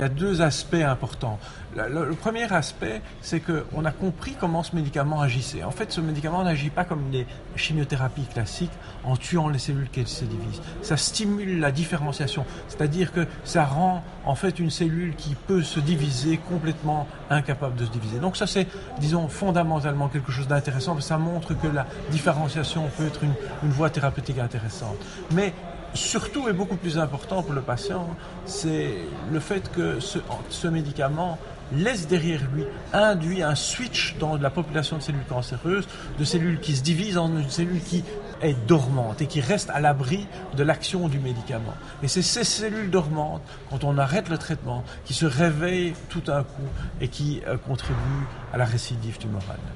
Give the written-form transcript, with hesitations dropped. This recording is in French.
Il y a deux aspects importants. Le premier aspect, c'est qu'on a compris comment ce médicament agissait. En fait, ce médicament n'agit pas comme les chimiothérapies classiques en tuant les cellules qui se divisent. Ça stimule la différenciation, c'est-à-dire que ça rend en fait une cellule qui peut se diviser complètement incapable de se diviser. Donc ça c'est, disons, fondamentalement quelque chose d'intéressant, parce que ça montre que la différenciation peut être une voie thérapeutique intéressante. Mais surtout et beaucoup plus important pour le patient, c'est le fait que ce médicament laisse derrière lui, induit un switch dans la population de cellules cancéreuses, de cellules qui se divisent en une cellule qui est dormante et qui reste à l'abri de l'action du médicament. Et c'est ces cellules dormantes, quand on arrête le traitement, qui se réveillent tout d'un coup et qui contribuent à la récidive tumorale.